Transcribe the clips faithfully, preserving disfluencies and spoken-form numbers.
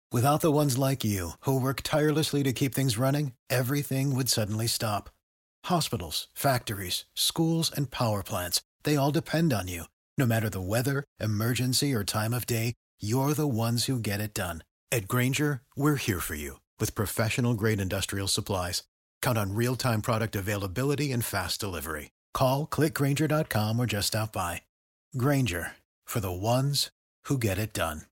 Without the ones like you, who work tirelessly to keep things running, everything would suddenly stop. Hospitals, factories, schools, and power plants, they all depend on you. No matter the weather, emergency, or time of day, you're the ones who get it done. At Grainger, we're here for you with professional-grade industrial supplies. Count on real-time product availability and fast delivery. Call, click Grainger dot com, or just stop by. Grainger, for the ones who get it done.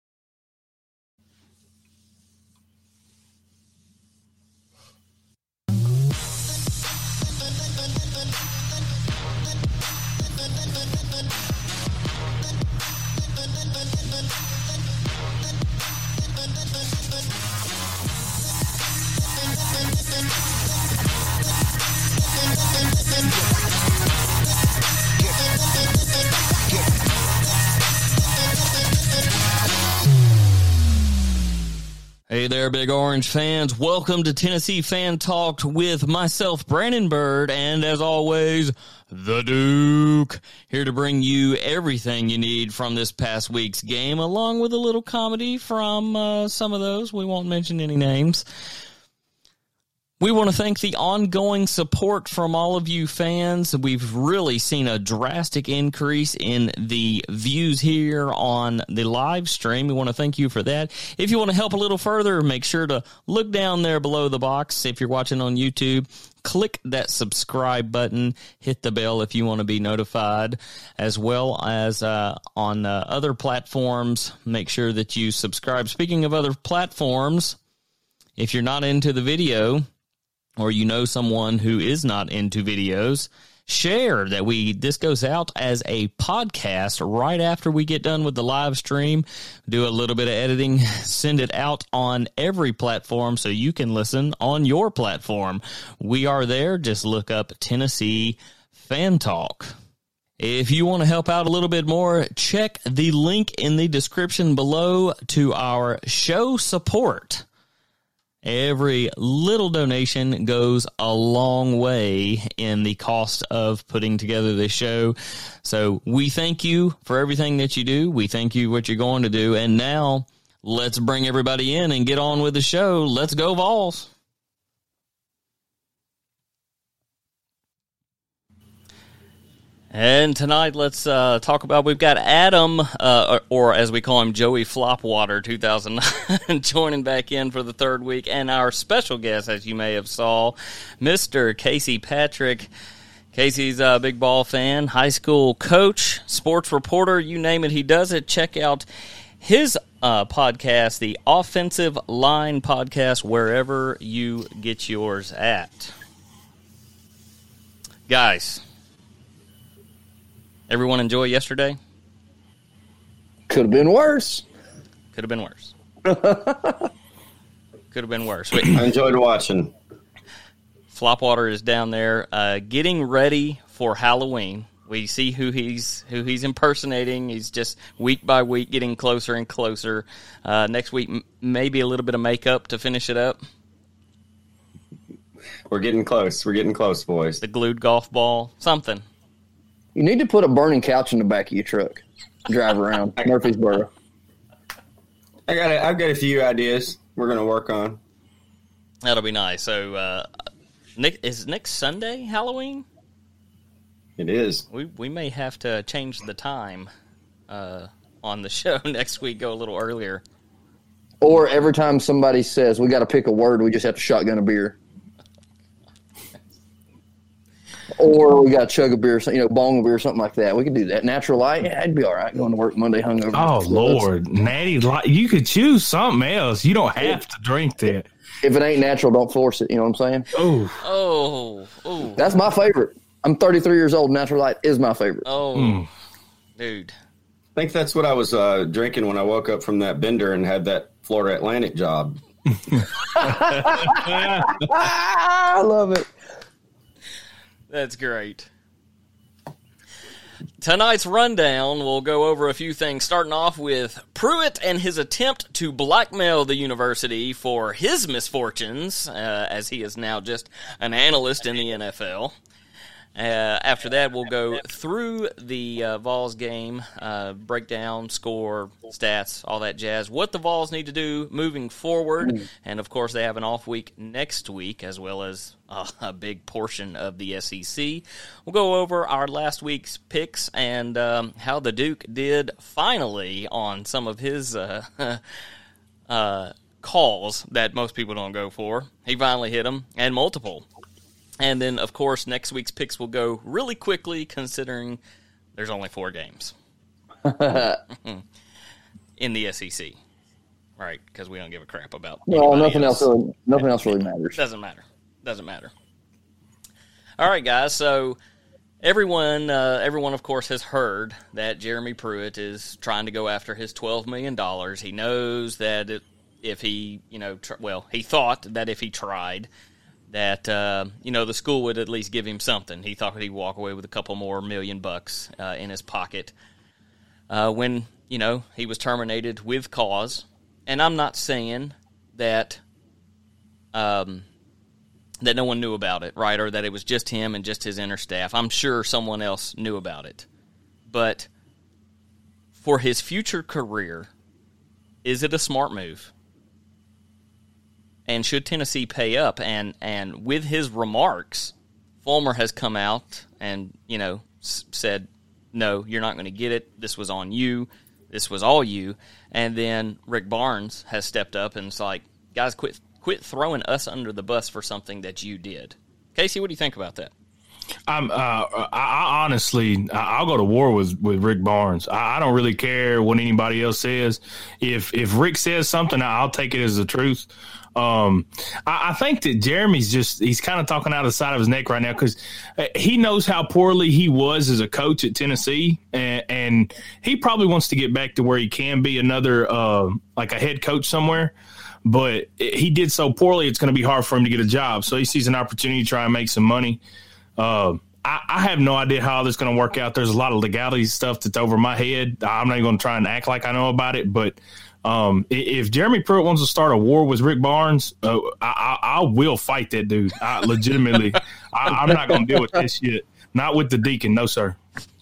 Hey there, Big Orange fans. Welcome to Tennessee Fan Talk with myself, Brandon Bird, and as always, the Duke, here to bring you everything you need from this past week's game, along with a little comedy from uh, some of those. We won't mention any names. We want to thank the ongoing support from all of you fans. We've really seen a drastic increase in the views here on the live stream. We want to thank you for that. If you want to help a little further, make sure to look down there below the box. If you're watching on YouTube, click that subscribe button. Hit the bell if you want to be notified, as well as uh, on uh, other platforms. Make sure that you subscribe. Speaking of other platforms, if you're not into the video, or you know someone who is not into videos, share that we this goes out as a podcast right after we get done with the live stream. Do a little bit of editing, send it out on every platform so you can listen on your platform. We are there. Just look up Tennessee Fan Talk. If you want to help out a little bit more, check the link in the description below to our show support. Every little donation goes a long way in the cost of putting together this show. So we thank you for everything that you do. We thank you for what you're going to do. And now let's bring everybody in and get on with the show. Let's go, Vols. And tonight, let's uh, talk about, we've got Adam, uh, or, or as we call him, Joey Flopwater, two thousand nine, joining back in for the third week. And our special guest, as you may have saw, Mister Casey Patrick. Casey's a big ball fan, high school coach, sports reporter, you name it, he does it. Check out his uh, podcast, the Offensive Line Podcast, wherever you get yours at. Guys, everyone enjoy yesterday? Could have been worse. Could have been worse. Could have been worse. Wait. I enjoyed watching. Flopwater is down there uh, getting ready for Halloween. We see who he's who he's impersonating. He's just week by week getting closer and closer. Uh, next week, m- maybe a little bit of makeup to finish it up. We're getting close. We're getting close, boys. The glued golf ball, something. You need to put a burning couch in the back of your truck. Drive around Murfreesboro. I got. A, I've got a few ideas we're going to work on. That'll be nice. So, uh, Nick, is next Sunday Halloween? It is. We we may have to change the time uh, on the show next week. Go a little earlier. Or every time somebody says we got to pick a word, we just have to shotgun a beer. Or we got to chug a beer, you know, bong a beer, something like that. We could do that. Natural light, yeah, it'd be all right. Going to work Monday hungover. Oh, Lord. Natty light. You could choose something else. You don't have to drink that. If it ain't natural, don't force it. You know what I'm saying? Oh. Oh. Oh. That's my favorite. I'm thirty-three years old. Natural light is my favorite. Oh. Mm. Dude. I think that's what I was uh, drinking when I woke up from that bender and had that Florida Atlantic job. I love it. That's great. Tonight's rundown, we'll go over a few things, starting off with Pruitt and his attempt to blackmail the university for his misfortunes, uh, as he is now just an analyst in the N F L. Uh, after that, we'll go through the uh, Vols game, uh, breakdown, score, stats, all that jazz, what the Vols need to do moving forward. Mm. And, of course, they have an off week next week as well as uh, a big portion of the S E C. We'll go over our last week's picks and um, how the Duke did finally on some of his uh, uh, calls that most people don't go for. He finally hit them, and multiple. And then, of course, next week's picks will go really quickly considering there's only four games in the S E C, right? Because we don't give a crap about no, nothing else. else really, nothing else really matters. Doesn't matter. Doesn't matter. All right, guys. So everyone, uh, everyone, of course, has heard that Jeremy Pruitt is trying to go after his twelve million dollars. He knows that it, if he, you know, tr- well, he thought that if he tried, that, uh, you know, the school would at least give him something. He thought he'd walk away with a couple more million bucks uh, in his pocket uh, when, you know, he was terminated with cause. And I'm not saying that um, that no one knew about it, right, or that it was just him and just his inner staff. I'm sure someone else knew about it. But for his future career, is it a smart move? And should Tennessee pay up? And and with his remarks, Fulmer has come out and, you know, s- said, no, you're not going to get it. This was on you. This was all you. And then Rick Barnes has stepped up and it's like, guys, quit quit throwing us under the bus for something that you did. Casey, what do you think about that? I'm. Uh, I, I honestly, I'll go to war with, with Rick Barnes. I, I don't really care what anybody else says. If if Rick says something, I'll take it as the truth. Um, I, I think that Jeremy's just, he's kind of talking out of the side of his neck right now because he knows how poorly he was as a coach at Tennessee. And, and he probably wants to get back to where he can be another, uh, like a head coach somewhere. But he did so poorly, it's going to be hard for him to get a job. So he sees an opportunity to try and make some money. Uh, I, I have no idea how this is going to work out. There's a lot of legality stuff that's over my head. I'm not even going to try and act like I know about it, but Um, if Jeremy Pruitt wants to start a war with Rick Barnes, uh, I, I, I will fight that dude. I, legitimately, I, I'm not going to deal with this shit. Not with the Deacon, no sir.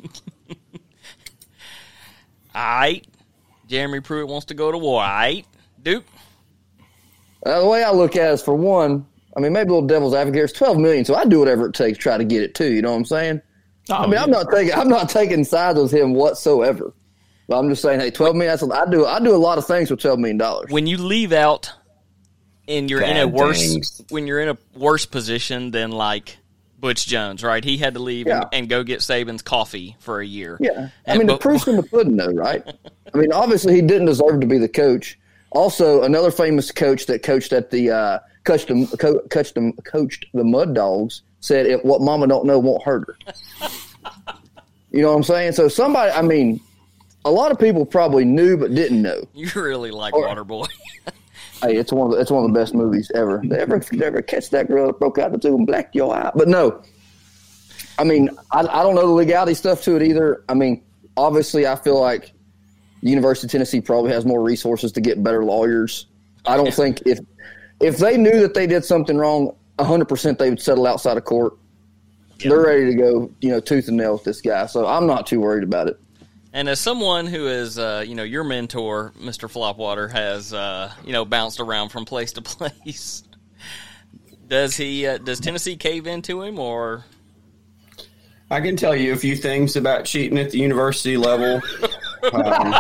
All right, Jeremy Pruitt wants to go to war. All right, Duke. Uh, the way I look at it is, for one, I mean, maybe a little devil's advocate. It's twelve million dollars, so I do whatever it takes to try to get it too. You know what I'm saying? Oh, I mean, yeah. I'm not taking I'm not taking sides with him whatsoever. But I'm just saying, hey, twelve million dollars, I do I do a lot of things with twelve million dollars. When you leave out and you're Bad in a worse things. when you're in a worse position than like Butch Jones, right? He had to leave Yeah. and, and go get Saban's coffee for a year. Yeah. I And- mean, the but- proof's in the pudding, though, right? I mean, obviously, he didn't deserve to be the coach. Also, another famous coach that coached at the uh, coached the co- coached the, coached the Mud Dogs said, "If what Mama don't know won't hurt her." You know what I'm saying? So somebody, I mean, a lot of people probably knew but didn't know. You really like Or- Waterboy. Hey, it's one of the, it's one of the best movies ever. They ever they ever catch that girl that broke out the two and blacked your eye? But no, I mean, I, I don't know the legality stuff to it either. I mean, obviously, I feel like the University of Tennessee probably has more resources to get better lawyers. I don't think if if they knew that they did something wrong, one hundred percent they would settle outside of court. Yeah. They're ready to go, you know, tooth and nail with this guy. So I'm not too worried about it. And as someone who is, uh, you know, your mentor, Mister Flopwater, has, uh, you know, bounced around from place to place, does he? Uh, does Tennessee cave into him, or? I can tell you a few things about cheating at the university level. Um,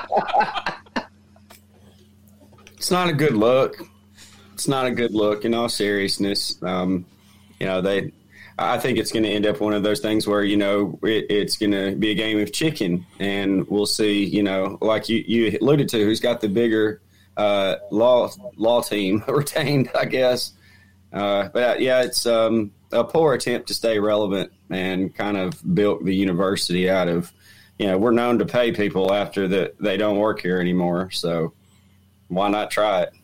it's not a good look. It's not a good look, in all seriousness. Um, you know, they. I think it's going to end up one of those things where, you know, it, it's going to be a game of chicken, and we'll see, you know, like you, you alluded to, who's got the bigger uh, law law team retained, I guess. Uh, but, yeah, it's um, a poor attempt to stay relevant and kind of bilk the university out of, you know, we're known to pay people after that they don't work here anymore. So why not try it?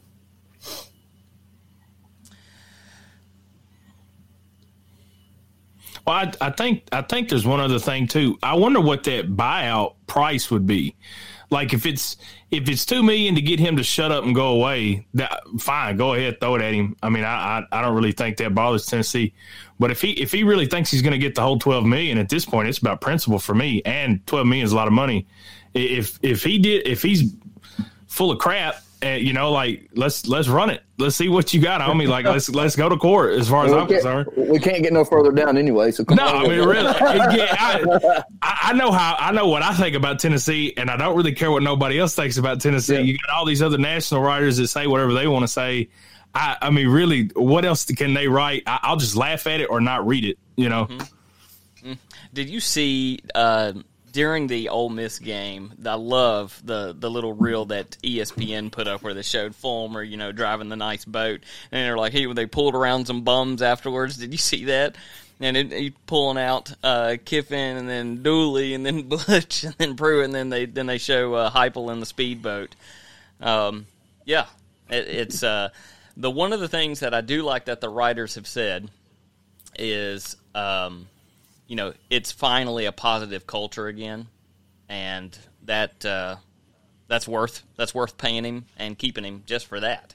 Well, I, I think I think there's one other thing too. I wonder what that buyout price would be. Like if it's if it's two million to get him to shut up and go away, that fine, go ahead, throw it at him. I mean, I I, I don't really think that bothers Tennessee. But if he if he really thinks he's going to get the whole twelve million at this point, it's about principle for me. And twelve million is a lot of money. If if he did if he's full of crap, uh, you know, like let's let's run it. Let's see what you got on me. Like let's let's go to court. As far as we I'm concerned, we can't get no further down anyway. So come no, on. I mean really, yeah, I, I know how I know what I think about Tennessee, and I don't really care what nobody else thinks about Tennessee. Yeah. You got all these other national writers that say whatever they want to say. I, I mean, really, what else can they write? I, I'll just laugh at it or not read it. You know. Mm-hmm. Did you see? Uh, During the Ole Miss game, I love the, the little reel that E S P N put up where they showed Fulmer, you know, driving the nice boat. And they're like, hey, they pulled around some bums afterwards. Did you see that? And it, he pulling out uh, Kiffin and then Dooley and then Butch and then Pruitt, and then they then they show uh, Heupel in the speedboat. Um, yeah, it, it's uh, the one of the things that I do like that the writers have said is um, – you know, it's finally a positive culture again, and that uh, that's worth that's worth paying him and keeping him just for that.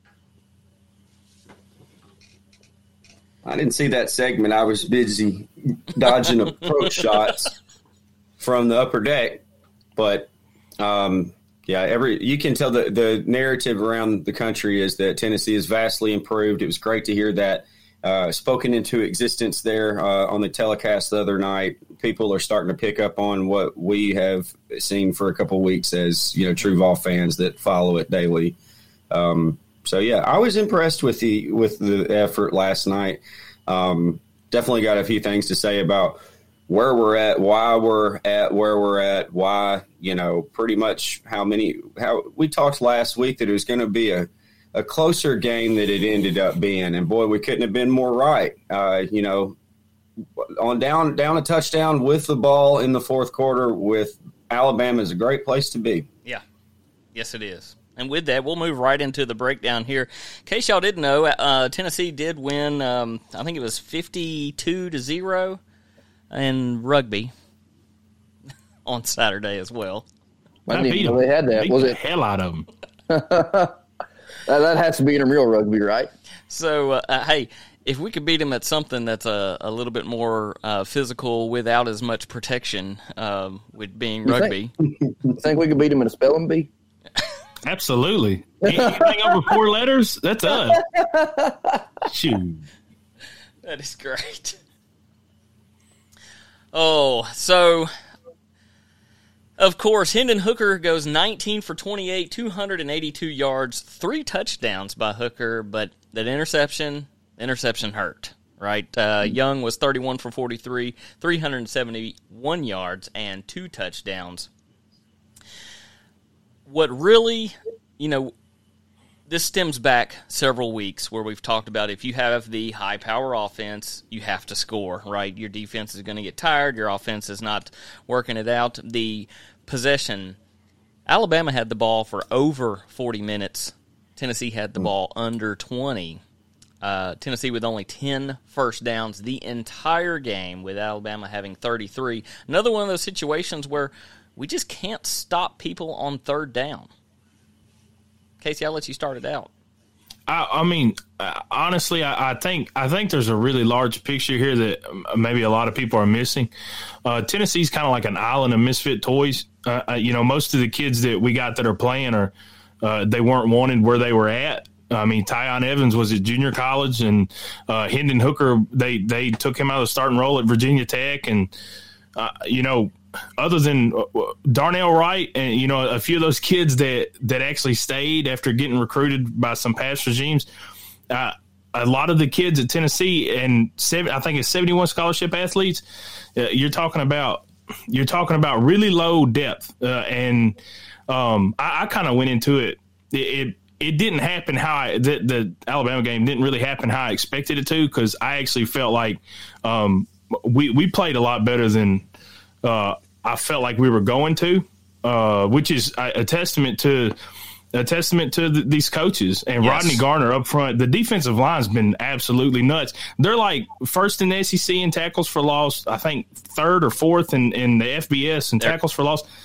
I didn't see that segment. I was busy dodging approach shots from the upper deck, but um, yeah, every you can tell the the narrative around the country is that Tennessee is vastly improved. It was great to hear that. Uh, spoken into existence there uh, on the telecast the other night. People are starting to pick up on what we have seen for a couple of weeks as, you know, true Vol fans that follow it daily. Um, so, yeah, I was impressed with the with the effort last night. Um, definitely got a few things to say about where we're at, why we're at where we're at, why, you know, pretty much how many – how we talked last week that it was going to be a – a closer game that it ended up being. And, boy, we couldn't have been more right. Uh, you know, on down down a touchdown with the ball in the fourth quarter with Alabama is a great place to be. Yeah. Yes, it is. And with that, we'll move right into the breakdown here. In case y'all didn't know, uh, Tennessee did win, um, I think it was fifty-two to zero in rugby on Saturday as well. I didn't even know they had that. Beat Was the it? hell out of them. That has to be in a real rugby, right? So, uh, hey, if we could beat them at something that's a, a little bit more uh, physical without as much protection, um, with being you rugby. Think, you think we could beat them in a spelling bee? Absolutely. Anything over four letters, that's us. Shoot. That is great. Oh, so... Of course, Hendon Hooker goes nineteen for twenty-eight, two hundred eighty-two yards, three touchdowns by Hooker, but that interception, interception hurt, right? Uh, Young was thirty-one for forty-three, three hundred seventy-one yards, and two touchdowns. What really, you know, this stems back several weeks where we've talked about if you have the high-power offense, you have to score, right? Your defense is going to get tired. Your offense is not working it out. The possession, Alabama had the ball for over forty minutes. Tennessee had the ball under twenty. Uh, Tennessee with only ten first downs the entire game, with Alabama having thirty-three. Another one of those situations where we just can't stop people on third down. Casey, I'll let you start it out. I, I mean, honestly, I, I think I think there's a really large picture here that maybe a lot of people are missing. Uh, Tennessee's kind of like an island of misfit toys. Uh, you know, most of the kids that we got that are playing are uh, they weren't wanted where they were at. I mean, Tyon Evans was at junior college, and uh, Hendon Hooker, they they took him out of the starting role at Virginia Tech, and uh, you know. Other than Darnell Wright and, you know, a few of those kids that, that actually stayed after getting recruited by some past regimes, uh, a lot of the kids at Tennessee and seven, I think it's seventy-one scholarship athletes. Uh, you're talking about you're talking about really low depth, uh, and um, I, I kind of went into it. It, it it didn't happen how I, the, the Alabama game didn't really happen how I expected it to, because I actually felt like um, we we played a lot better than. Uh, I felt like we were going to, uh, which is a, a testament to a testament to the, these coaches and yes. Rodney Garner up front. The defensive line's been absolutely nuts. They're like first in the S E C in tackles for loss. I think third or fourth in, in the F B S in tackles for loss.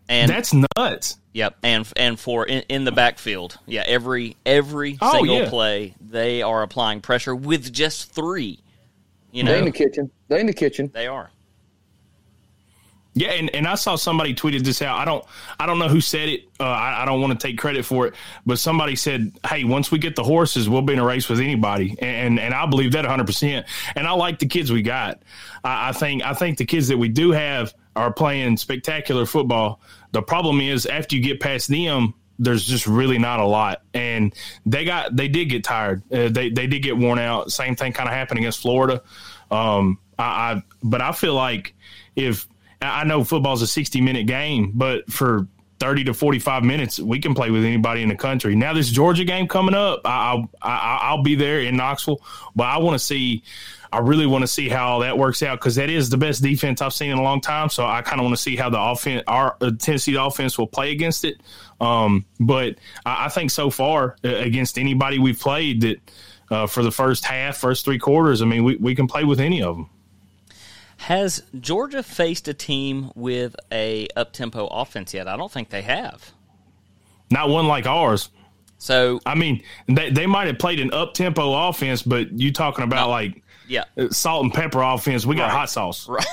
And that's nuts. Yep, and and for in, in the backfield, yeah, every every oh, single yeah. play they are applying pressure with just three. You know, they in the kitchen. They in the kitchen. They are. Yeah, and, and I saw somebody tweeted this out. I don't I don't know who said it. Uh, I, I don't want to take credit for it, but somebody said, "Hey, once we get the horses, we'll be in a race with anybody." And and I believe that one hundred percent. And I like the kids we got. I, I think I think the kids that we do have are playing spectacular football. The problem is after you get past them, there's just really not a lot, and they got they did get tired. Uh, they they did get worn out. Same thing kind of happened against Florida. Um, I, I but I feel like if I know football's a sixty minute game, but for thirty to forty-five minutes, we can play with anybody in the country. Now this Georgia game coming up, I'll I'll, I'll be there in Knoxville, but I want to see. I really want to see how that works out because that is the best defense I've seen in a long time. So I kind of want to see how the offense, our uh, Tennessee offense, will play against it. Um, but I, I think so far uh, against anybody we've played that uh, for the first half, first three quarters, I mean, we, we can play with any of them. Has Georgia faced a team with a up-tempo offense yet? I don't think they have. Not one like ours. So I mean, they they might have played an up-tempo offense, but you talking about no, like yeah. salt and pepper offense. We got right. hot sauce. Right.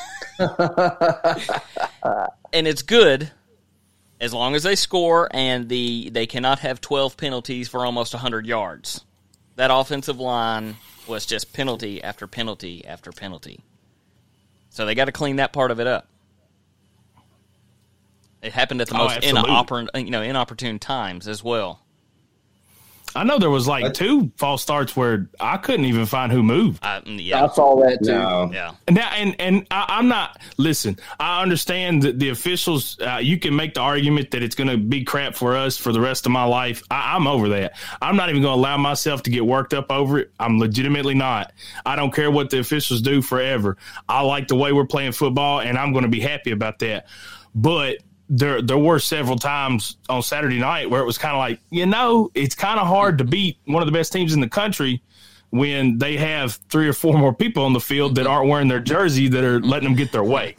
And it's good as long as they score and the they cannot have twelve penalties for almost one hundred yards. That offensive line was just penalty after penalty after penalty. So they got to clean that part of it up. It happened at the Oh, most inopportune, you know, inopportune times as well. I know there was like two false starts where I couldn't even find who moved. I, yeah, I saw that too. No. yeah. And now, and and I, I'm not. Listen, I understand that the officials. Uh, you can make the argument that it's going to be crap for us for the rest of my life. I, I'm over that. I'm not even going to allow myself to get worked up over it. I'm legitimately not. I don't care what the officials do forever. I like the way we're playing football, and I'm going to be happy about that. But there there were several times on Saturday night where it was kind of like, you know, it's kind of hard to beat one of the best teams in the country when they have three or four more people on the field that aren't wearing their jersey that are letting them get their way.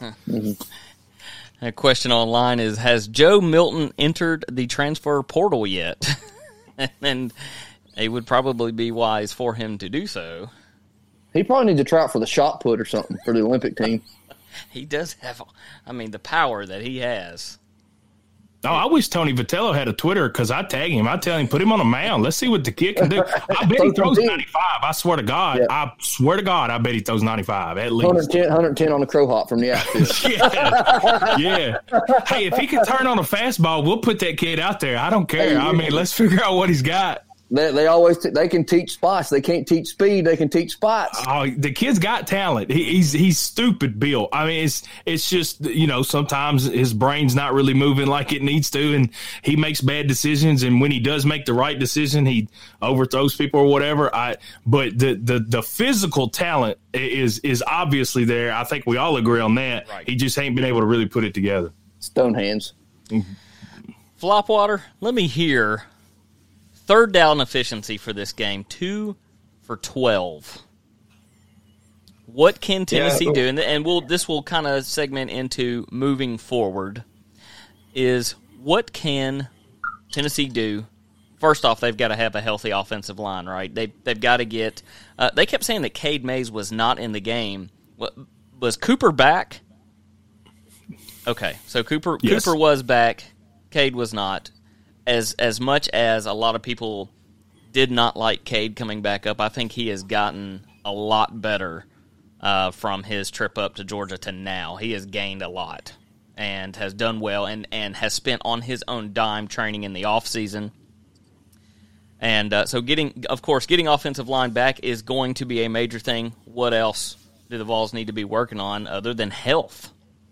A question online is, has Joe Milton entered the transfer portal yet? And it would probably be wise for him to do so. He probably needs to try out for the shot put or something for the Olympic team. He does have, I mean, the power that he has. Oh, I wish Tony Vitello had a Twitter because I tag him. I tell him, put him on a mound. Let's see what the kid can do. I bet he throws ninety-five. I swear to God. Yeah. I swear to God, I bet he throws ninety-five at least. one hundred ten, one hundred ten on the crow hop from the outfield. yeah. yeah. Hey, if he can turn on a fastball, we'll put that kid out there. I don't care. I mean, let's figure out what he's got. They, they always t- they can teach spots. They can't teach speed. They can teach spots. Oh, the kid's got talent. He, he's he's stupid built. I mean, it's it's just, you know, sometimes his brain's not really moving like it needs to, and he makes bad decisions. And when he does make the right decision, he overthrows people or whatever. I but the the, the physical talent is is obviously there. I think we all agree on that. Right. He just ain't been able to really put it together. Stone hands. Flopwater, let me hear. Third down efficiency for this game, two for twelve. What can Tennessee yeah. do? And, and we'll this will kind of segment into moving forward. Is what can Tennessee do? First off, they've got to have a healthy offensive line, right? They they've got to get. Uh, they kept saying that Cade Mays was not in the game. What, was Cooper back? Okay, so Cooper Yes. Cooper was back. Cade was not. As as much as a lot of people did not like Cade coming back up, I think he has gotten a lot better uh, from his trip up to Georgia to now. He has gained a lot and has done well and, and has spent on his own dime training in the offseason. And uh, so getting, of course, getting offensive line back is going to be a major thing. What else do the Vols need to be working on other than health?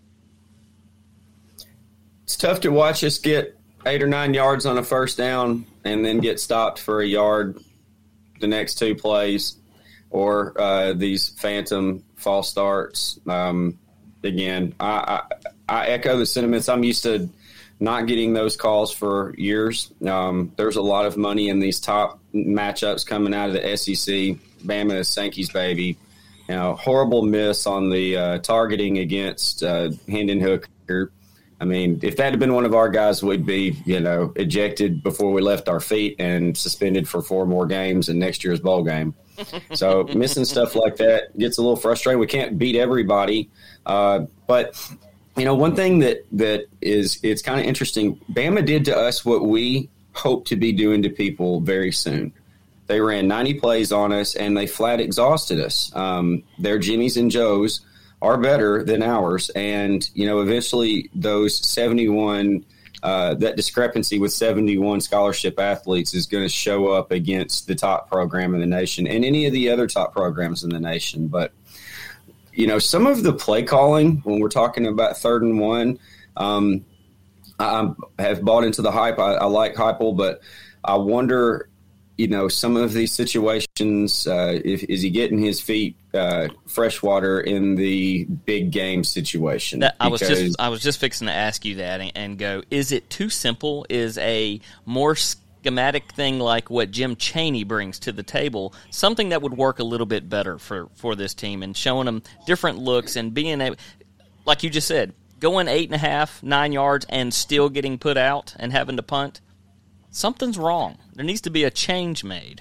It's tough to watch us get eight or nine yards on a first down and then get stopped for a yard the next two plays, or uh, these phantom false starts. Um, again, I, I, I echo the sentiments. I'm used to not getting those calls for years. Um, there's a lot of money in these top matchups coming out of the S E C. Bama is Sankey's baby. You know, horrible miss on the uh, targeting against uh, Hendon Hooker. I mean, if that had been one of our guys, we'd be, you know, ejected before we left our feet and suspended for four more games in next year's bowl game. So missing stuff like that gets a little frustrating. We can't beat everybody. Uh, but, you know, one thing that, that is it's kind of interesting, Bama did to us what we hope to be doing to people very soon. They ran ninety plays on us, and they flat exhausted us. Um, their Jimmys and Joes are better than ours. And, you know, eventually those seventy-one, uh, that discrepancy with seventy-one scholarship athletes is going to show up against the top program in the nation and any of the other top programs in the nation. But, you know, some of the play calling when we're talking about third and one, um, I have bought into the hype. I, I like Heupel, but I wonder, you know, some of these situations, uh, if, is he getting his feet uh, fresh water in the big game situation? That, I was just I was just fixing to ask you that and, and go, is it too simple? Is a more schematic thing like what Jim Chaney brings to the table something that would work a little bit better for, for this team, and showing them different looks and being able, like you just said, going eight and a half, nine yards and still getting put out and having to punt? Something's wrong. There needs to be a change made.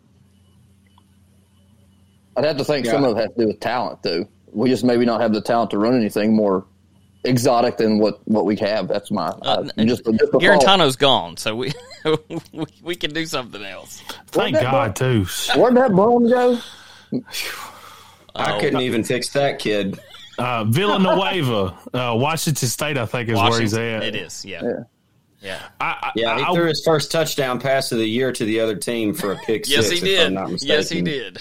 I'd have to think yeah. some of it has to do with talent, too. We just maybe not have the talent to run anything more exotic than what, what we have. That's my uh, – just, just Garantano's gone, so we, we we can do something else. Thank God, too. Where'd that bone go? I couldn't even fix that kid. Uh, Villanueva, uh, Washington State, I think, is Washington, where he's at. It is, yeah. Yeah. Yeah, I, I, yeah, he I, threw his first touchdown pass of the year to the other team for a pick yes, six. he if I'm did. not mistaken. Yes, he did.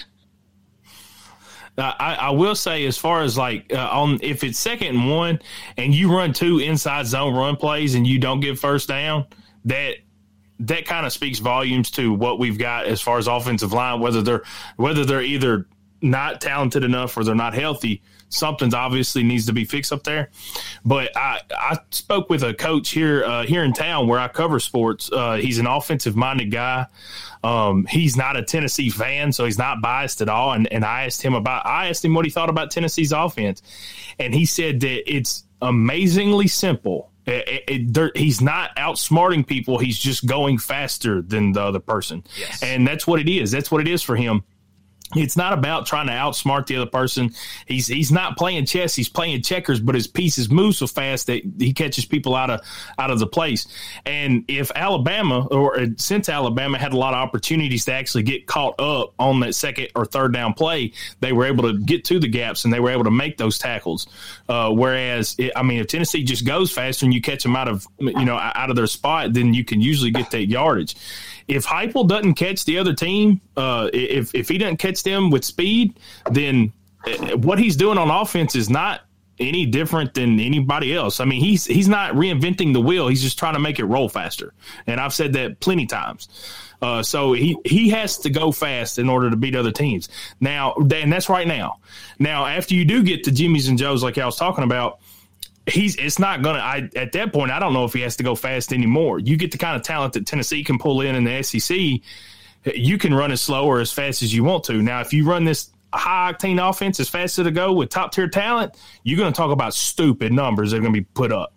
I, I will say, as far as like uh, on if it's second and one, and you run two inside zone run plays and you don't get first down, that that kind of speaks volumes to what we've got as far as offensive line. Whether they're whether they're either not talented enough or they're not healthy, something's obviously needs to be fixed up there. But I, I spoke with a coach here uh, here in town where I cover sports. Uh, he's an offensive-minded guy. Um, he's not a Tennessee fan, so he's not biased at all. And, and I asked him about I asked him what he thought about Tennessee's offense, and he said that it's amazingly simple. It, it, it, he's not outsmarting people. He's just going faster than the other person. Yes. And that's what it is. That's what it is for him. It's not about trying to outsmart the other person. He's he's not playing chess. He's playing checkers, but his pieces move so fast that he catches people out of out of the place. And if Alabama, or since Alabama had a lot of opportunities to actually get caught up on that second or third down play, they were able to get to the gaps and they were able to make those tackles. Uh, whereas, it, I mean, if Tennessee just goes faster and you catch them out of you know out of their spot, then you can usually get that yardage. If Heupel doesn't catch the other team, uh, if if he doesn't catch them with speed, then what he's doing on offense is not any different than anybody else. I mean, he's he's not reinventing the wheel. He's just trying to make it roll faster. And I've said that plenty times. Uh, so he, he has to go fast in order to beat other teams. Now, and that's right now. Now, after you do get to Jimmy's and Joe's, like I was talking about, He's it's not gonna. I at that point, I don't know if he has to go fast anymore. You get the kind of talent that Tennessee can pull in in the S E C. You can run as slow or as fast as you want to. Now, if you run this high octane offense as fast as to go with top tier talent, you're going to talk about stupid numbers that are going to be put up.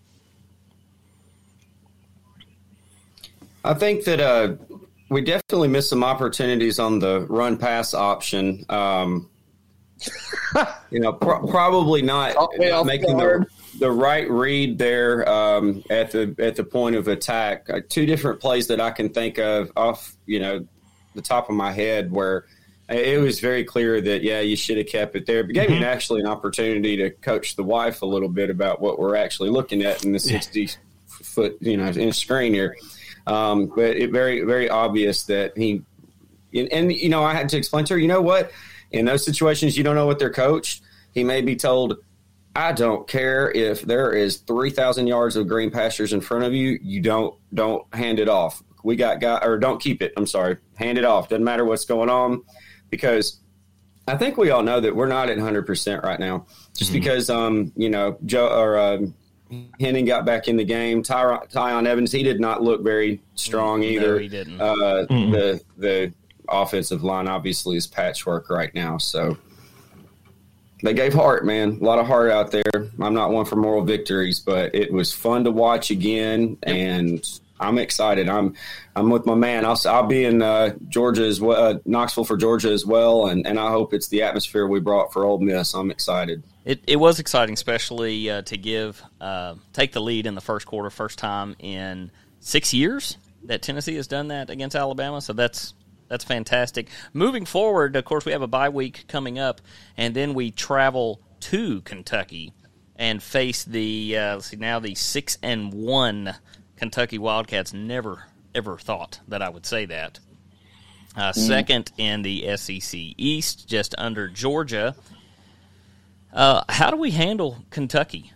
I think that uh, we definitely missed some opportunities on the run pass option. Um, you know, pro- probably not uh, making the, the right read there um, at the at the point of attack. Uh, two different plays that I can think of off, you know, the top of my head where it was very clear that, yeah, you should have kept it there. But gave mm-hmm. me actually an opportunity to coach the wife a little bit about what we're actually looking at in the sixty foot, you know, inch screen here. Um, but it very, very obvious that he and, and, you know, I had to explain to her, you know what? In those situations, you don't know what they're coached. He may be told, I don't care if there is three thousand yards of green pastures in front of you. You don't don't hand it off. We got guy or don't keep it. I'm sorry. Hand it off. Doesn't matter what's going on, because I think we all know that we're not at one hundred percent right now. Just mm-hmm. because, um, you know, Joe or um, Henning got back in the game. Ty- Tyon Evans, he did not look very strong either. No, he didn't. Uh, mm-hmm. The the offensive line obviously is patchwork right now. So, they gave heart, man. A lot of heart out there. I'm not one for moral victories, but it was fun to watch again, yep. and I'm excited. I'm I'm with my man. I'll I'll be in uh, Georgia as well, uh, Knoxville for Georgia as well, and, and I hope it's the atmosphere we brought for Ole Miss. I'm excited. It it was exciting, especially uh, to give uh, take the lead in the first quarter, first time in six years that Tennessee has done that against Alabama. So that's that's fantastic. Moving forward, of course, we have a bye week coming up, and then we travel to Kentucky and face the uh, let's see now the six and one Kentucky Wildcats. Never ever thought that I would say that. Uh, mm. Second in the S E C East, just under Georgia. Uh, how do we handle Kentucky?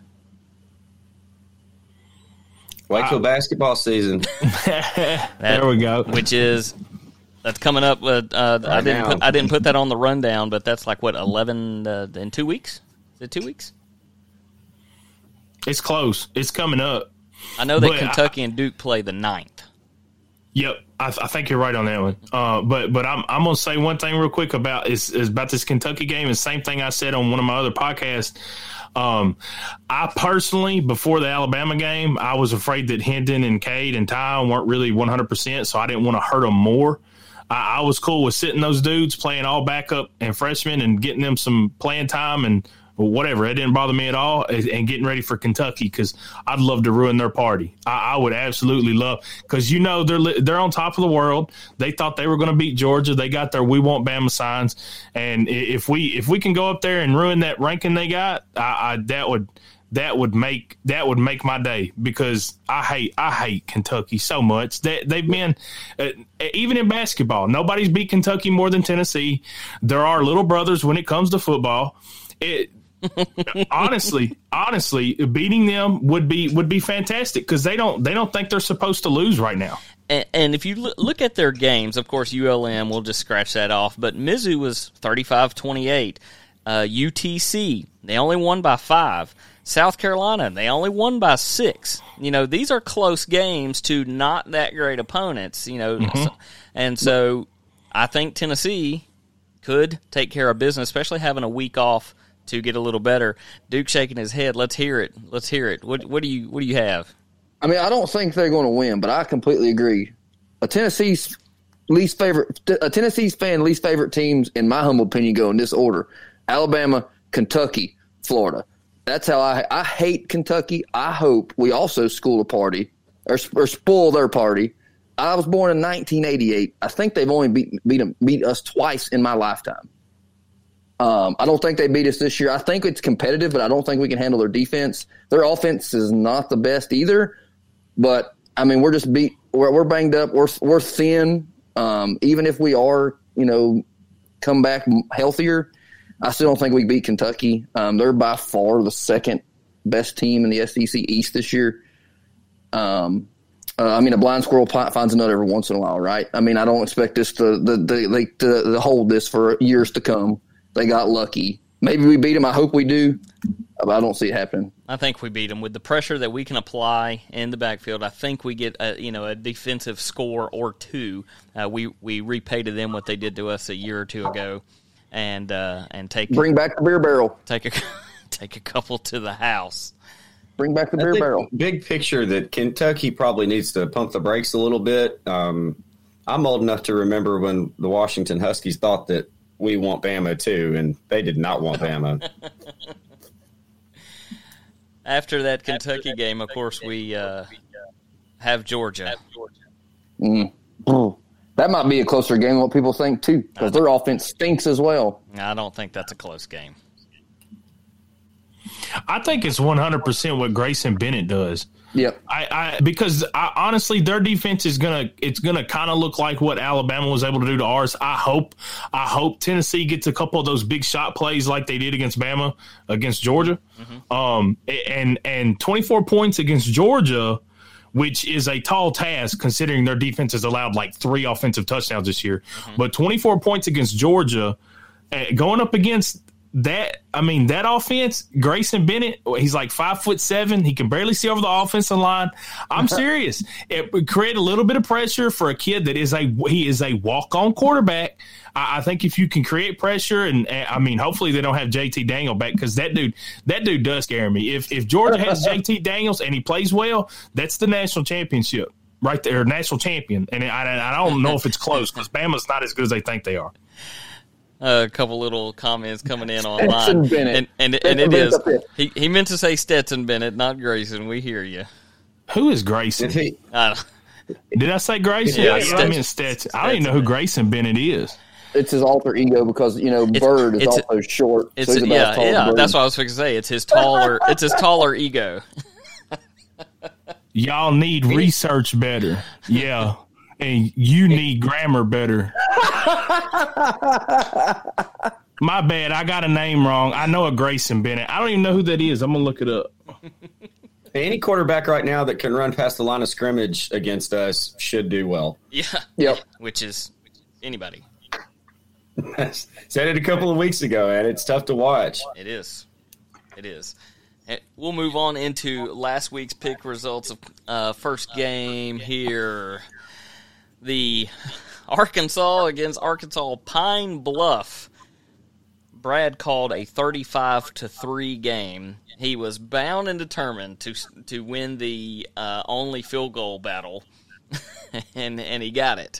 Wait till uh, basketball season. that, there we go. Which is that's coming up. Uh, uh, right I didn't put, I didn't put that on the rundown, but that's like what eleven uh, in two weeks. Is it two weeks? It's close. It's coming up. I know that but Kentucky I, and Duke play the ninth. Yep, I, I think you're right on that one. Uh, but but I'm I'm gonna say one thing real quick about is, is about this Kentucky game. And same thing I said on one of my other podcasts. Um, I personally, before the Alabama game, I was afraid that Hendon and Cade and Ty weren't really one hundred percent, so I didn't want to hurt them more. I, I was cool with sitting those dudes playing all backup and freshmen and getting them some playing time and whatever. It didn't bother me at all, and getting ready for Kentucky because I'd love to ruin their party. I, I would absolutely love because, you know, they're they're on top of the world. They thought they were going to beat Georgia. They got their "We Want Bama" signs, and if we if we can go up there and ruin that ranking they got, I, I that would that would make that would make my day because I hate I hate Kentucky so much. They, they've been uh, even in basketball, nobody's beat Kentucky more than Tennessee. There are little brothers when it comes to football. It. honestly, honestly, beating them would be would be fantastic because they don't they don't think they're supposed to lose right now. And, and if you look at their games, of course, U L M will just scratch that off. But Mizzou was thirty-five twenty-eight. Uh, U T C, they only won by five. South Carolina, they only won by six. You know, these are close games to not that great opponents. You know, mm-hmm. so, and so I think Tennessee could take care of business, especially having a week off to get a little better. Duke shaking his head. Let's hear it. Let's hear it. What, what do you What do you have? I mean, I don't think they're going to win, but I completely agree. A Tennessee's least favorite, a Tennessee's fan least favorite teams, in my humble opinion, go in this order: Alabama, Kentucky, Florida. That's how I I hate Kentucky. I hope we also school a party or, or spoil their party. I was born in nineteen eighty-eight. I think they've only beat beat them, beat us twice in my lifetime. Um, I don't think they beat us this year. I think it's competitive, but I don't think we can handle their defense. Their offense is not the best either. But I mean, we're just beat. We're, we're banged up. We're we're thin. Um, even if we are, you know, come back healthier, I still don't think we beat Kentucky. Um, they're by far the second best team in the S E C East this year. Um, uh, I mean, a blind squirrel finds a nut every once in a while, right? I mean, I don't expect this to the the like to, to hold this for years to come. They got lucky. Maybe we beat them. I hope we do, but I don't see it happening. I think we beat them with the pressure that we can apply in the backfield. I think we get a, you know a defensive score or two. Uh, we we repay to them what they did to us a year or two ago, and uh, and take bring back the beer barrel. Take a take a couple to the house. Bring back the beer barrel. Big picture that Kentucky probably needs to pump the brakes a little bit. Um, I'm old enough to remember when the Washington Huskies thought that we want Bama too, and they did not want Bama. After that Kentucky After that game, Kentucky of course, game, we uh, have Georgia. Have Georgia. Mm. That might be a closer game than what people think too, because their offense stinks as well. I don't think that's a close game. I think it's one hundred percent what Grayson Bennett does. Yep. I, I because I, honestly, their defense is gonna it's gonna kind of look like what Alabama was able to do to ours. I hope I hope Tennessee gets a couple of those big shot plays like they did against Bama, against Georgia, mm-hmm. um, and and twenty-four points against Georgia, which is a tall task considering their defense has allowed like three offensive touchdowns this year. Mm-hmm. But twenty-four points against Georgia, uh, going up against that, I mean, that offense, Grayson Bennett, he's like five foot seven. He can barely see over the offensive line. I'm serious. It would create a little bit of pressure for a kid that is a, he is a walk-on quarterback. I, I think if you can create pressure, and, and I mean, hopefully they don't have J T Daniels back, because that dude, that dude does scare me. If, if Georgia has J T Daniels and he plays well, that's the national championship right there, national champion. And I, I don't know if it's close, because Bama's not as good as they think they are. Uh, a couple little comments coming in online, and and, and it is he, he meant to say Stetson Bennett, not Grayson. We hear you. Who is Grayson? He, I Did I say Grayson? Yeah, I, Stetson. I mean Stetson. I don't even know who Grayson Bennett is. It's his alter ego because, you know, It's- Bird is it's- also short. It's so he's about yeah, as tall as yeah. Bird. That's what I was fixing to say. It's his taller. It's his taller ego. Y'all need research better. Yeah. And you need grammar better. My bad. I got a name wrong. I know a Grayson Bennett. I don't even know who that is. I'm going to look it up. any quarterback right now that can run past the line of scrimmage against us should do well. Yeah. Yep. Which is anybody. Said it a couple of weeks ago, and it's tough to watch. It is. It is. And we'll move on into last week's pick results of uh, first game here. The Arkansas against Arkansas Pine Bluff. Brad called a thirty-five to three game. He was bound and determined to to win the uh, only field goal battle, and and he got it.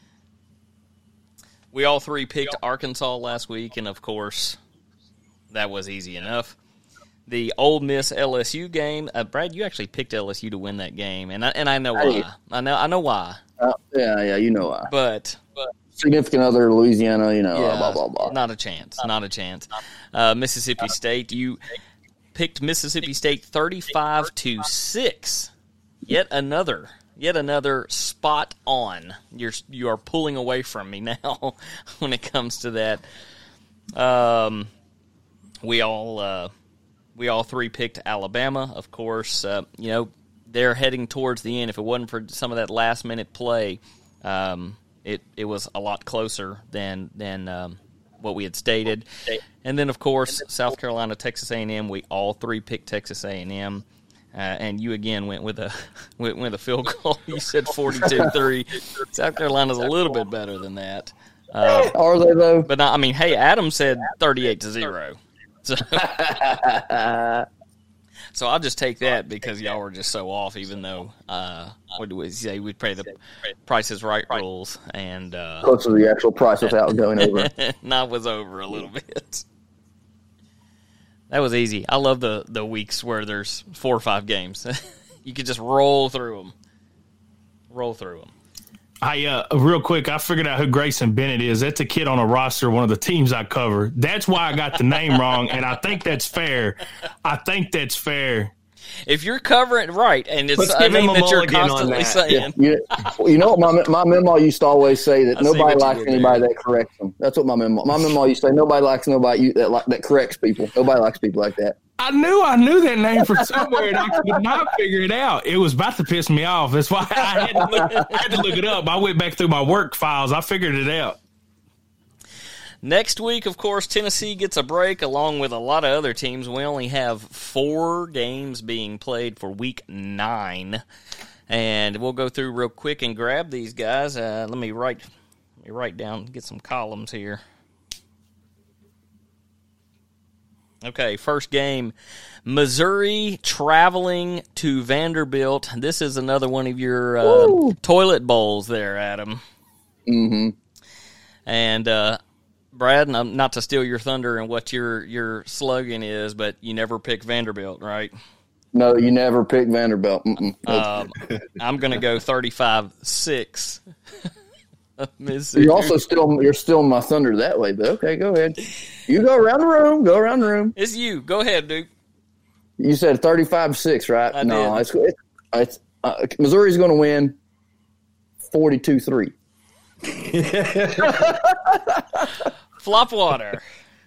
We all three picked Arkansas last week, and of course, that was easy enough. The Ole Miss L S U game, uh, Brad, you actually picked L S U to win that game, and I, and I know why. I know I know why. Uh, yeah, yeah, you know why. But, but Significant other, Louisiana, you know, yeah, blah, blah, blah. not a chance. Not a chance. Uh, Mississippi State, you picked Mississippi State thirty-five to six. Yet another, yet another spot on. You're you are pulling away from me now when it comes to that. Um, we all uh, we all three picked Alabama, of course. Uh, you know, they're heading towards the end. If it wasn't for some of that last minute play, um, it it was a lot closer than than um, what we had stated. And then, of course, South Carolina, Texas A and M. We all three picked Texas A and M. Uh, and you again went with a went with a field goal. You said forty-two three. South Carolina's a little bit better than that. Uh, Are they, though? but not, I mean, hey, Adam said thirty-eight to zero. So, so I'll just take that because y'all were just so off. Even though uh, what do we say? We play the Price is Right rules, and uh, Close to the actual price without going over. not was over a little bit. That was easy. I love the, the weeks where there's four or five games. You could just roll through them. Roll through them. I uh, real quick, I figured out who Grayson Bennett is. That's a kid on a roster, one of the teams I cover. That's why I got the name wrong, and I think that's fair. I think that's fair. If you're covering right, and it's Let's a give him name a that you're mulligan on constantly that. saying, You, you know what my my memo used to always say that I see what nobody you likes did anybody there. that corrects them. That's what my memo. My memo used to say nobody likes nobody you, that like that corrects people. Nobody likes people like that. I knew I knew that name from somewhere, and I could not figure it out. It was about to piss me off. That's why I had to look, I had to look it up. I went back through my work files. I figured it out. next week, of course, Tennessee gets a break along with a lot of other teams. We only have four games being played for week nine. And we'll go through real quick and grab these guys. Uh, let me write let me write down, get some columns here. Okay, first game, Missouri traveling to Vanderbilt. This is another one of your uh, toilet bowls there, Adam. Mm-hmm. And uh, Brad, and I'm not to steal your thunder and what your your slogan is, but you never pick Vanderbilt, right? No, you never pick Vanderbilt. Mm-mm. Um, I'm going to go thirty-five six. Mississippi. You're also still you're still my thunder that way, but okay, go ahead. You go around the room. Go around the room. It's you. Go ahead, Duke. You said thirty-five six, right? I no, did. it's, it's, it's uh, Missouri's going to win forty-two three. Flop water.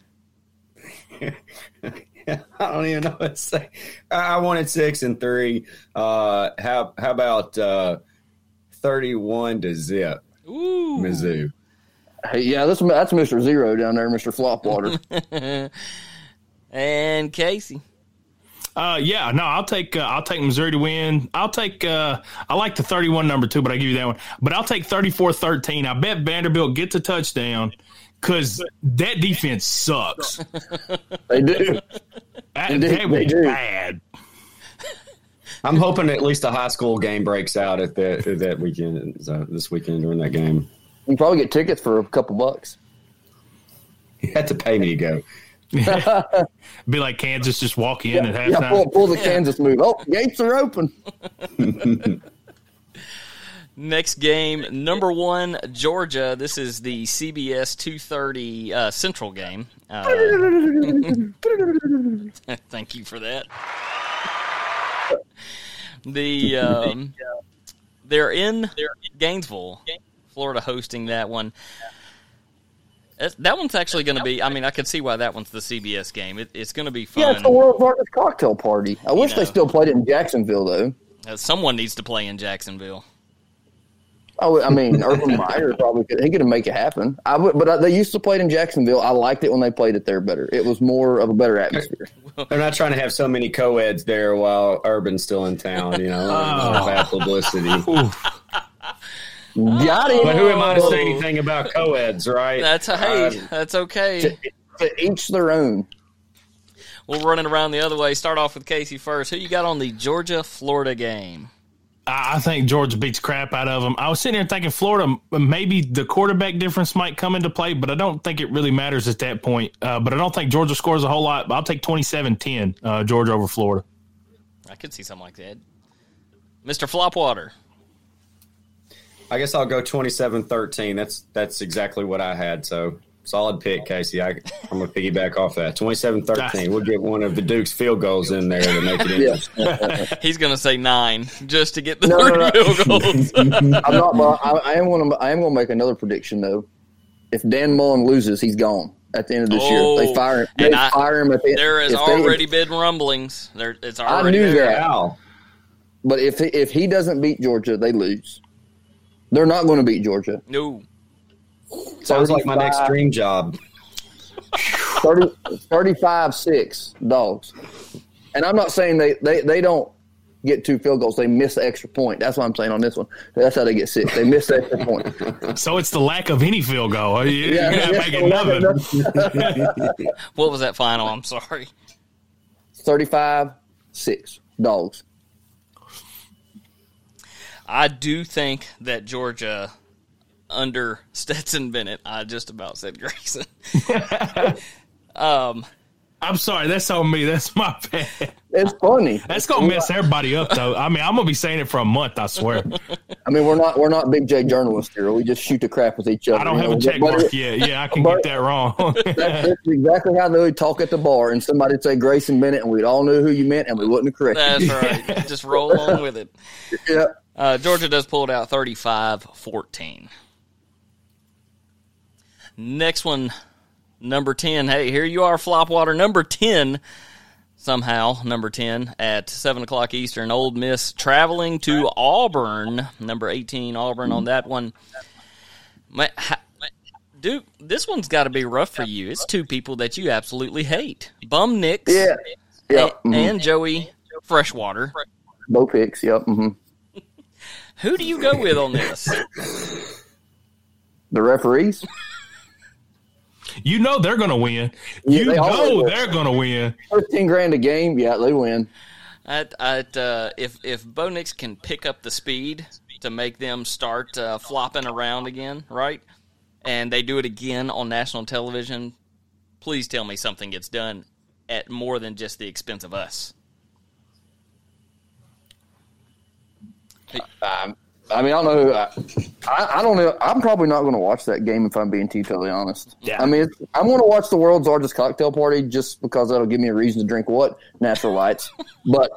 I don't even know what to say. I wanted six and three. Uh, how how about uh, thirty-one to zip? Ooh. Mizzou. Hey, yeah, that's that's Mister Zero down there, Mister Flopwater. And Casey. Uh, yeah, no, I'll take uh, I'll take Missouri to win. I'll take uh, I like the thirty-one number too, but I give you that one. But I'll take thirty-four thirteen. I bet Vanderbilt gets a touchdown because that defense sucks. They do. That, Indeed, that was they do. bad. I'm hoping at least a high school game breaks out at that that weekend, uh, this weekend during that game. You can probably get tickets for a couple bucks. You had to pay me to go. Be like Kansas, just walk in Yeah, at yeah, halftime. pull, pull the Kansas move. Oh, gates are open. Next game, number one, Georgia. This is the C B S two thirty uh, Central game. Uh, thank you for that. The um, they're in Gainesville, Florida, hosting that one. That's, that one's actually going to be. I mean, I could see why that one's the C B S game. It, it's going to be fun. Yeah, it's the world's largest cocktail party. I wish know. they still played it in Jacksonville, though. Uh, someone needs to play in Jacksonville. Oh, I mean, Urban Meyer probably could. He could make it happen. I would, but I, they used to play it in Jacksonville. I liked it when they played it there better. It was more of a better atmosphere. They're not trying to have so many co-eds there while Urban's still in town, you know. Oh. Bad publicity. Got him. But who am I to say anything about co-eds, right? That's a hey. Uh, That's okay. To, to each their own. We'll run it around the other way. Start off with Casey first. Who you got on the Georgia-Florida game? I I think Georgia beats crap out of them. I was sitting there thinking Florida, maybe the quarterback difference might come into play, but I don't think it really matters at that point. Uh, but I don't think Georgia scores a whole lot. I'll take twenty-seven ten, uh, Georgia over Florida. I could see something like that. Mister Flopwater. I guess I'll go twenty-seven thirteen. That's that's exactly what I had. So solid pick, Casey. I, I'm going to piggyback off that. twenty-seven thirteen. We'll get one of the Duke's field goals in there to make it interesting. Yeah. He's going to say nine just to get the No, no, three no. field goals. I'm not. But I, I am going to. I am going to make another prediction though. If Dan Mullen loses, he's gone at the end of this Oh, year. They fire him. They and I- fire him at the end. There has if they- already been rumblings. There, it's already knew there. that. Wow. But if he, if he doesn't beat Georgia, they lose. They're not going to beat Georgia. No. Sounds like my next dream job. thirty, thirty-five six dogs. And I'm not saying they, they, they don't get two field goals. They miss the extra point. That's what I'm saying on this one. That's how they get six. They miss the extra point. So it's the lack of any field goal. You, you Yeah, gotta yeah, make it nothing. What was that final? I'm sorry. thirty-five six dogs. I do think that Georgia, under Stetson Bennett, I just about said Grayson. um, I'm sorry, that's on me. That's my bad. It's funny. That's gonna mess everybody up, though. I mean, I'm gonna be saying it for a month. I swear. I mean, we're not we're not big J journalists here. We just shoot the crap with each other. I don't you have know? a check But mark it- yet. Yeah, I can but- get that wrong. That, that's exactly how they would talk at the bar, and somebody'd say Grayson Bennett, and we'd all know who you meant, and we wouldn't have corrected that's right. Just roll along with it. you. Yeah. Uh, Georgia does pull it out thirty-five fourteen. Next one, number ten. Hey, here you are, Flopwater. Number ten, somehow, number ten at seven o'clock Eastern. Ole Miss traveling to Auburn. Number eighteen, Auburn on that one. My, ha, Duke, this one's got to be rough for you. It's two people that you absolutely hate. Bum Nix Yeah. Yep. and, mhm. and Joey Freshwater. Bo Picks. Yep. hmm Who do you go with on this? The referees. You know they're gonna win. Yeah, You they always know will. they're gonna win. Fifteen grand a game. Yeah, they win. At, at, uh, if if Bo Nix can pick up the speed to make them start uh, flopping around again, right? And they do it again on national television, please tell me something gets done at more than just the expense of us. Um, I mean, I don't know. Who I, I, I don't know. I'm probably not going to watch that game if I'm being too totally honest. Yeah. I mean, it's, I'm going to watch the world's largest cocktail party just because that'll give me a reason to drink what? Natural lights. But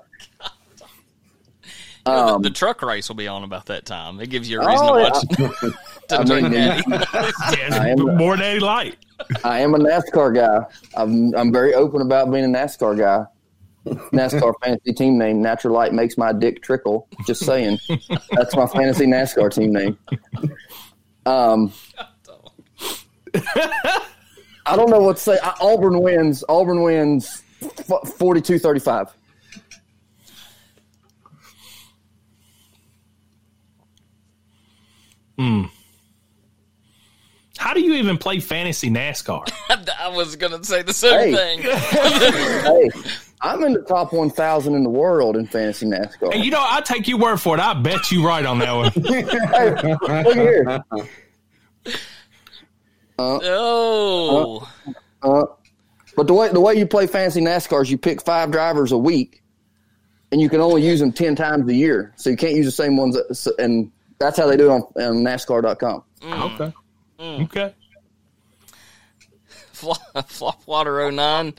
You know, um, the, the truck race will be on about that time. It gives you a reason oh, to yeah. watch to I drink mean, Natty. Yes, I am- more Natty Light. I am a NASCAR guy. I'm I'm very open about being a NASCAR guy. NASCAR fantasy team name, Natural Light Makes My Dick Trickle. Just saying. That's my fantasy NASCAR team name. Um, I don't know what to say. I, Auburn wins. Auburn wins forty-two thirty-five. Hmm. How do you even play fantasy NASCAR? I was going to say the same Hey. thing. Hey, I'm in the top one thousand in the world in fantasy NASCAR. And you know, I'll take your word for it. I bet you right on that one. Hey, look here. Oh. Uh, but the way the way you play fantasy NASCAR is you pick five drivers a week, and you can only use them ten times a year. So you can't use the same ones. That, and that's how they do it on, on NASCAR dot com. Mm. Okay. Mm. Okay. Flop, Flop Water oh nine.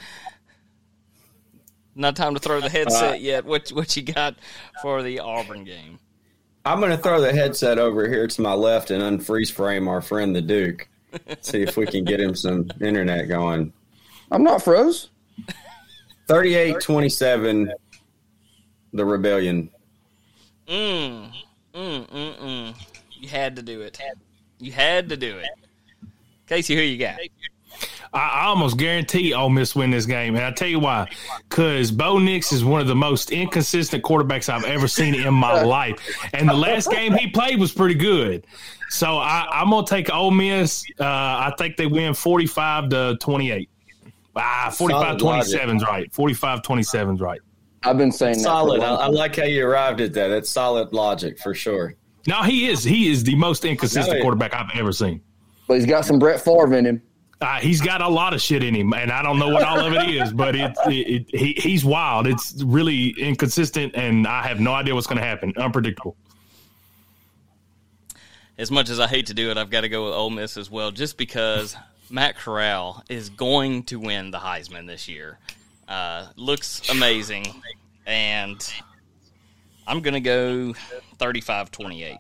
Not time to throw the headset uh, yet. What what you got for the Auburn game? I'm going to throw the headset over here to my left and unfreeze frame our friend the Duke. See if we can get him some internet going. I'm not froze. thirty-eight twenty-seven, the Rebellion. Mm, mm, mm, mm. You had to do it. You had to do it. Casey, who you got? I, I almost guarantee Ole Miss win this game, and I tell you why. Because Bo Nix is one of the most inconsistent quarterbacks I've ever seen in my life, and the last game he played was pretty good. So I, I'm gonna take Ole Miss. Uh, I think they win forty-five to twenty-eight. Ah, forty-five twenty-seven is right. forty-five twenty-seven is right. I've been saying solid. that. I, I like how you arrived at that. That's solid logic for sure. No, he is. He is the most inconsistent No, quarterback I've ever seen. But he's got some Brett Favre in him. Uh, he's got a lot of shit in him, and I don't know what all of it is, but it, it, it, he, he's wild. It's really inconsistent, and I have no idea what's going to happen. Unpredictable. As much as I hate to do it, I've got to go with Ole Miss as well, just because Matt Corral is going to win the Heisman this year. Uh, looks amazing, and I'm going to go thirty-five twenty-eight.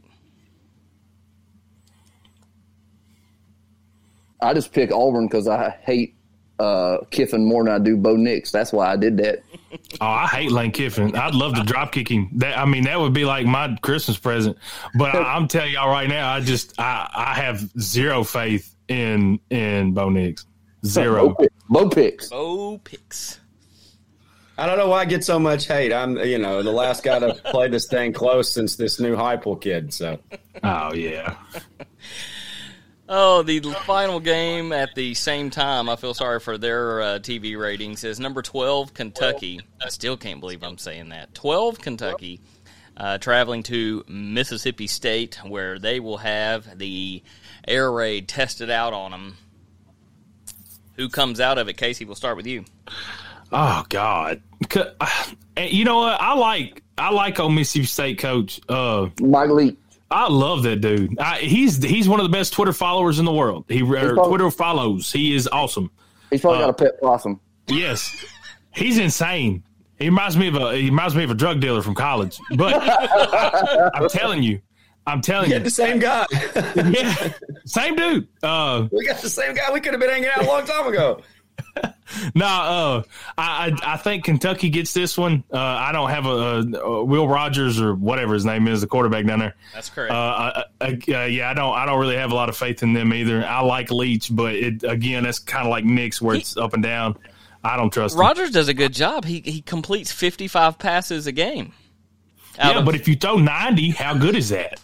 I just pick Auburn because I hate uh, Kiffin more than I do Bo Nix. That's why I did that. Oh, I hate Lane Kiffin. I'd love to drop kick him. That, I mean, that would be like my Christmas present. But I, I'm telling y'all right now, I just I, I have zero faith in in Bo Nix. Zero. Bo picks. Bo picks. I don't know why I get so much hate. I'm, you know, the last guy to play this thing close since this new Heupel kid. So. Oh yeah. Oh, the final game at the same time, I feel sorry for their uh, T V ratings, is number twelve, Kentucky. I still can't believe I'm saying that. twelve, Kentucky, uh, traveling to Mississippi State, where they will have the air raid tested out on them. Who comes out of it? Casey, we'll start with you. Oh God. You know what? I like I like old Mississippi State coach. Uh, Mike Leach. I love that dude. I, he's he's one of the best Twitter followers in the world. He or probably, Twitter follows. He is awesome. He's probably uh, got a pet possum. Yes, he's insane. He reminds me of a he reminds me of a drug dealer from college. But I, I'm telling you, I'm telling you, you, the same guy. Yeah, same dude. Uh, we got the same guy. We could have been hanging out a long time ago. No, uh, I, I I think Kentucky gets this one. Uh, I don't have a, a Will Rogers or whatever his name is, the quarterback down there. That's correct. Uh, I, I, uh, yeah, I don't I don't really have a lot of faith in them either. I like Leach, but it, again, that's kind of like Nick's where it's up and down. I don't trust Rogers him. does a good job. He he completes fifty-five passes a game. Yeah, of, but if you throw ninety, how good is that?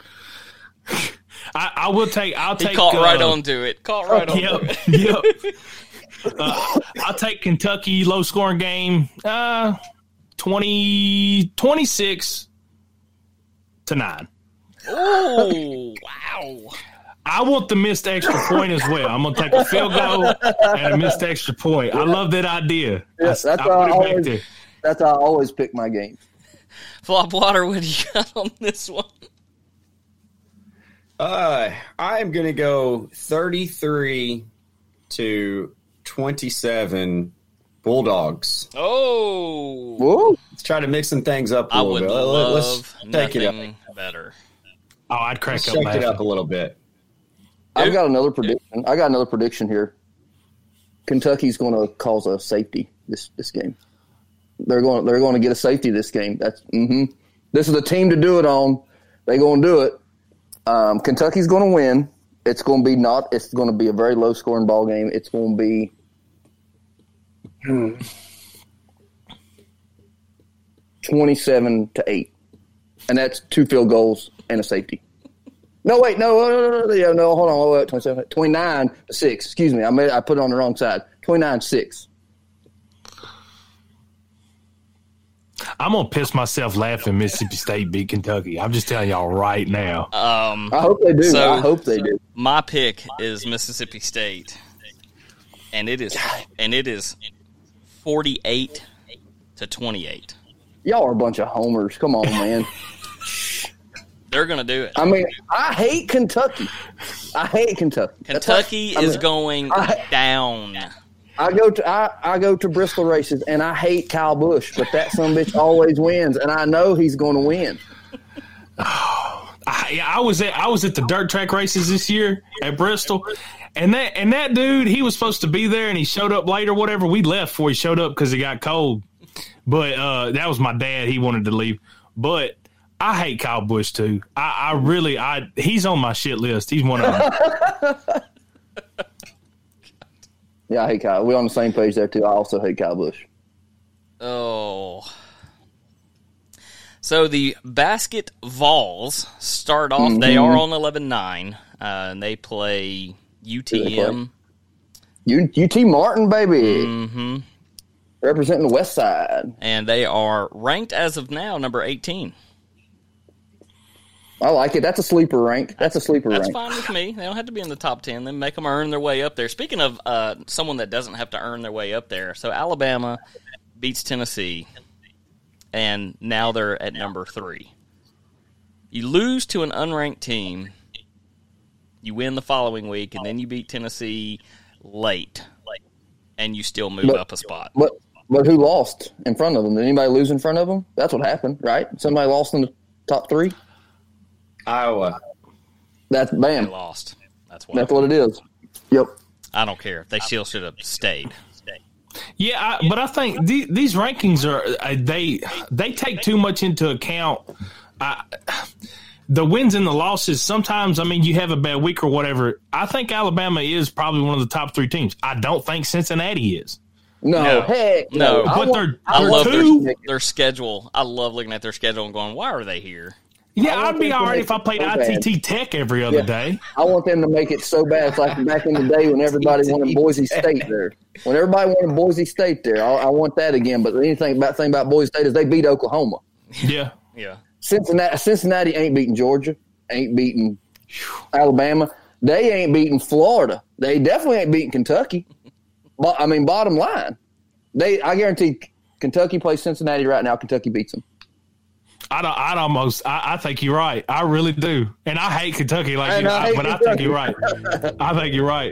I, I will take. I'll take. He caught uh, right onto it. Caught right yep, onto it. Yep. Uh, I'll take Kentucky low scoring game, uh, twenty, twenty-six to nine. Oh, wow. I want the missed extra point as well. I'm going to take a field goal and a missed extra point. I love that idea. Yeah, that's, I, how I I always, that's how I always pick my games. Flop Water, what do you got on this one? Uh, I am going to go thirty-three to twenty-seven Bulldogs. Oh. Whoa. Let's try to mix some things up a I little would bit. love Let's take it up. better. Oh, I'd crack Let's up shake laughing. it up a little bit. I've got another prediction. I got another prediction here. Kentucky's going to cause a safety this this game. They're going they're going to get a safety this game. That's mm-hmm. This is the team to do it on. They're going to do it. Um, Kentucky's going to win. It's going to be not. It's going to be a very low scoring ball game. It's going to be hmm, twenty-seven to eight, and that's two field goals and a safety. No, wait, no, no, no, no, no, no hold on, wait, twenty-seven, twenty-nine to six. Excuse me, I made, I put it on the wrong side. twenty-nine six. I'm gonna piss myself laughing. Mississippi State beat Kentucky. I'm just telling y'all right now. Um, I hope they do. so I hope they do. My pick is Mississippi State, and it is and it is forty-eight to twenty-eight. Y'all are a bunch of homers. Come on, man. They're going to do it. I mean, I hate Kentucky. I hate Kentucky. Kentucky like, is I mean, going I, down. I go to I, I go to Bristol races, and I hate Kyle Busch, but that son of a bitch always wins, and I know he's going to win. I, I was at I was at the dirt track races this year at Bristol, and that and that dude, he was supposed to be there, and he showed up late or whatever. We left before he showed up because it got cold. But uh, that was my dad. He wanted to leave, but. I hate Kyle Busch too. I, I really, I he's on my shit list. He's one of them. Yeah, I hate Kyle. We're on the same page there too. I also hate Kyle Busch. Oh. So the Basket Vols start off. Mm-hmm. They are on eleven nine, uh, and they play U T M. U, U T Martin, baby. Mm-hmm. Representing the West Side. And they are ranked as of now number eighteen. I like it. That's a sleeper rank. That's a sleeper That's rank. That's fine with me. They don't have to be in the top ten. Then make them earn their way up there. Speaking of uh, someone that doesn't have to earn their way up there, so Alabama beats Tennessee, and now they're at number three. You lose to an unranked team, you win the following week, and then you beat Tennessee late, and you still move but, up a spot. But but who lost in front of them? Did anybody lose in front of them? That's what happened, right? Somebody lost in the top three? Iowa. That's bam. They lost. That's what. That's what it is. Yep. I don't care. They still should have stayed. Yeah, I, but I think the, these rankings are uh, they they take too much into account. Uh, the wins and the losses. Sometimes, I mean, you have a bad week or whatever. I think Alabama is probably one of the top three teams. I don't think Cincinnati is. No, no, heck no. no. But they're, I they're love two. their, their schedule. I love looking at their schedule and going, "Why are they here?" Yeah, I'd be all right if I played so I T T Tech every other yeah. day. I want them to make it so bad. It's like back in the day when everybody wanted Boise State there. When everybody wanted Boise State there, I, I want that again. But anything about thing about Boise State is they beat Oklahoma. Yeah, yeah. Cincinnati, Cincinnati ain't beating Georgia, ain't beating Alabama. They ain't beating Florida. They definitely ain't beating Kentucky. But I mean, bottom line, they I guarantee Kentucky plays Cincinnati right now. Kentucky beats them. I'd, I'd almost, I, I think you're right. I really do. And I hate Kentucky like and you, I I, but Kentucky. I think you're right. I think you're right.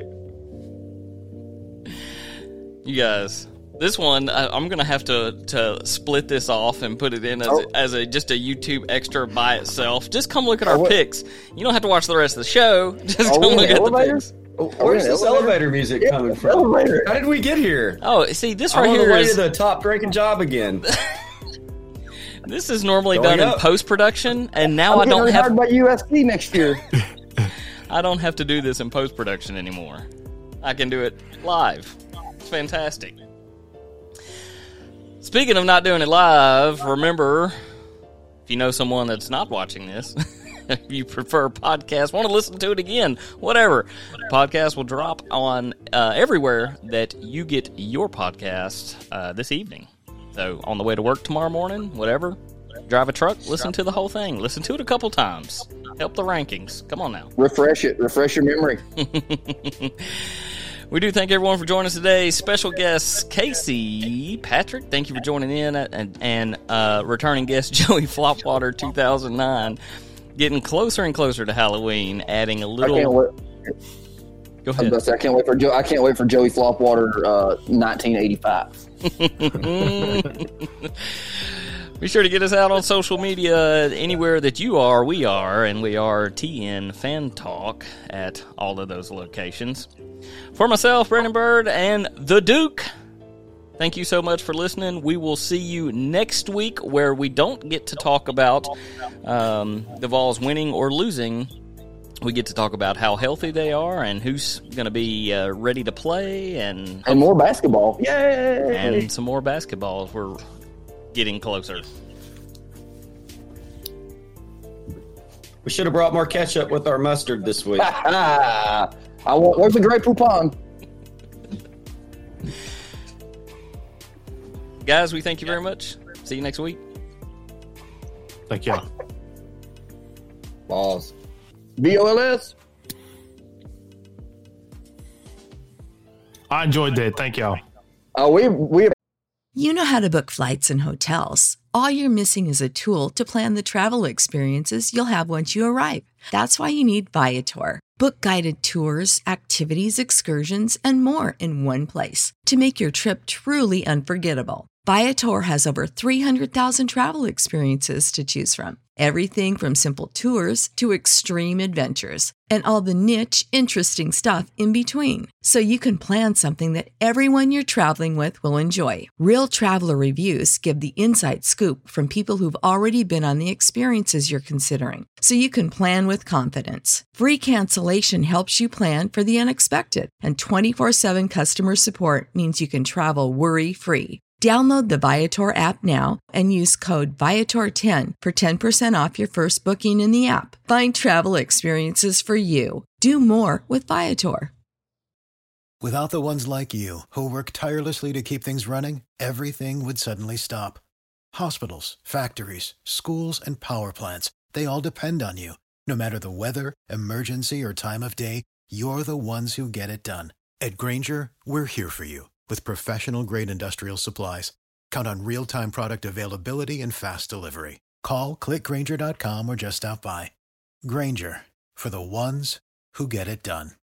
You guys, this one, I, I'm going to have to to split this off and put it in as, oh. a, as a just a YouTube extra by itself. Just come look at our oh, picks. You don't have to watch the rest of the show. Just oh, come look at elevator? the picks. Where's this elevator, elevator music yeah, coming from? Elevator. How did we get here? Oh, see, this I'm right on here the way is to the top ranking job again. This is normally Going done up. in post production, and now I'm I don't getting have hired by U S C next year. I don't have to do this in post production anymore. I can do it live. It's fantastic. Speaking of not doing it live, remember, if you know someone that's not watching this, if you prefer podcasts, want to listen to it again, whatever, podcast will drop on uh, everywhere that you get your podcast uh, this evening. So on the way to work tomorrow morning, whatever, drive a truck, listen to the whole thing. Listen to it a couple times. Help the rankings. Come on now. Refresh it. Refresh your memory. We do thank everyone for joining us today. Special guest Casey Patrick, thank you for joining in, and, and uh, returning guest Joey Flopwater two thousand nine. Getting closer and closer to Halloween, adding a little. I can't wait. Go ahead. I, I can't wait for Joe. I can't wait for Joey Flopwater, uh, nineteen eighty-five. Be sure to get us out on social media anywhere that you are, we are, and we are T N Fan Talk at all of those locations. For myself, Brandon Bird, and the Duke, thank you so much for listening. We will see you next week, where we don't get to talk about um, the Vols winning or losing. we get to talk about how healthy they are and who's going to be uh, ready to play, and and more basketball. Yay! And some more basketball. We're getting closer. We should have brought more ketchup with our mustard this week. I want. Where's the Grey Poupon? Guys, we thank you very much. See you next week. Thank y'all. Balls. B O L S. I enjoyed that. Thank y'all. Oh, we we. You know how to book flights and hotels. All you're missing is a tool to plan the travel experiences you'll have once you arrive. That's why you need Viator. Book guided tours, activities, excursions, and more in one place to make your trip truly unforgettable. Viator has over three hundred thousand travel experiences to choose from. Everything from simple tours to extreme adventures and all the niche, interesting stuff in between. So you can plan something that everyone you're traveling with will enjoy. Real traveler reviews give the inside scoop from people who've already been on the experiences you're considering. So you can plan with confidence. Free cancellation helps you plan for the unexpected. And twenty-four seven customer support means you can travel worry-free. Download the Viator app now and use code Viator ten for ten percent off your first booking in the app. Find travel experiences for you. Do more with Viator. Without the ones like you, who work tirelessly to keep things running, everything would suddenly stop. Hospitals, factories, schools, and power plants, they all depend on you. No matter the weather, emergency, or time of day, you're the ones who get it done. At Grainger, we're here for you with professional-grade industrial supplies. Count on real-time product availability and fast delivery. Call, click Grainger dot com, or just stop by. Grainger, for the ones who get it done.